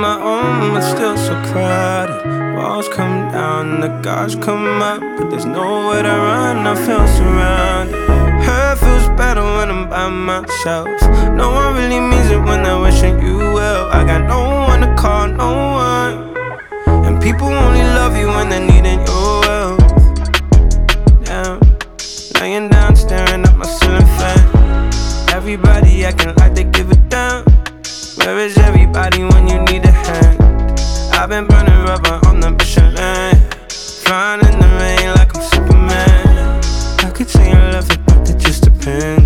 my own, but still so crowded. Walls come down and the guards come up, but there's nowhere to run, I feel surrounded. Hurt feels better when I'm by myself. No one really means it when they're wishing you well. I got no one to call, no one. And people only love you when they're needing your well. Damn, laying down staring at my ceiling fan. Everybody acting like they give a damn. Where is everybody when you need a hand? I've been burning rubber on the Michelin, flying in the rain like I'm Superman. I could say I love it, but it just depends.